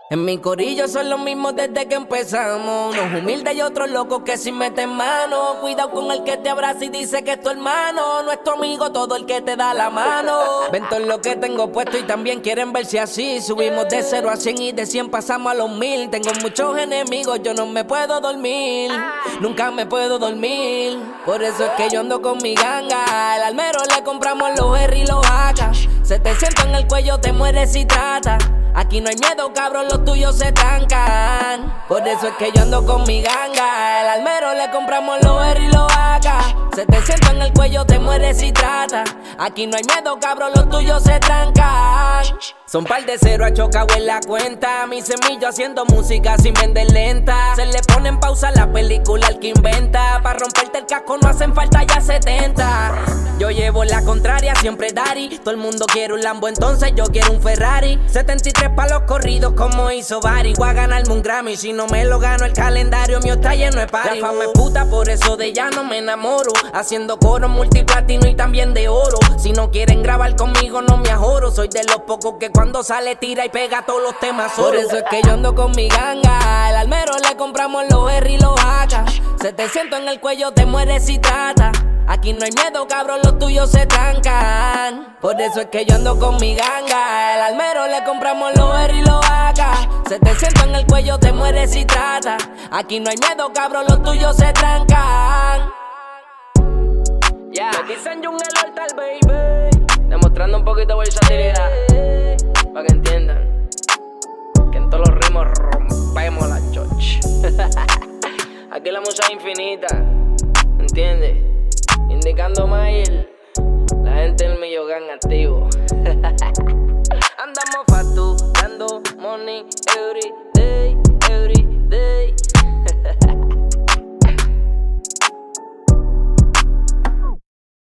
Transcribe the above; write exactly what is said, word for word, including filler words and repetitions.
En mi corillo son los mismos desde que empezamos. Unos humildes y otros locos que sin meten mano. Cuidado con el que te abraza y dice que es tu hermano. No es tu amigo todo el que te da la mano. Ven todo lo que tengo puesto y también quieren verse así. Subimos de cero a cien y de cien pasamos a los mil. Tengo muchos enemigos, yo no me puedo dormir. Nunca me puedo dormir. Por eso es que yo ando con mi ganga. Al almero le compramos los R y los A K. setecientos en el cuello, te mueres si trata. Aquí no hay miedo, cabrón, los tuyos se trancan. Por eso es que yo ando con mi ganga. Al almero le compramos los R y los A K. setecientos en el cuello, te mueres si trata. Aquí no hay miedo, cabrón, los tuyos se trancan. Son par de cero a chocado en la cuenta. Mi semillo haciendo música sin vender lenta. Se le pone en pausa la película al que inventa. Pa' romperte el casco no hacen falta ya setenta. Yo llevo la contraria, siempre Dari. Todo el mundo quiere un Lambo, entonces yo quiero un Ferrari. setenta y tres pa' los corridos como hizo Bari. Voy a ganarme un Grammy, si no me lo gano el calendario mío está lleno de party. La fama es puta, por eso de ella no me enamoro. Haciendo coro multiplatino y también de oro. Si no quieren grabar conmigo no me ajoro. Soy de los pocos que cuando sale tira y pega todos los temas solo. Por eso es que yo ando con mi ganga. Al almero le compramos los R y los A K. setecientos en el cuello, te mueres si trata. Aquí no hay miedo, cabrón, los tuyos se trancan. Por eso es que yo ando con mi ganga. Al almero le compramos los R y los A K. setecientos en el cuello, te mueres si trata. Aquí no hay miedo, cabrón, los tuyos se trancan. Ya, yeah. Me dicen Jungle Hortal, baby. Demostrando un poquito de versatilidad. Pa' que entiendan que en todos los ritmos rompemos la choch. Aquí la música es infinita, ¿entiendes? Indicando Mail, la gente del Millo Gang activo. Andamos facturando money every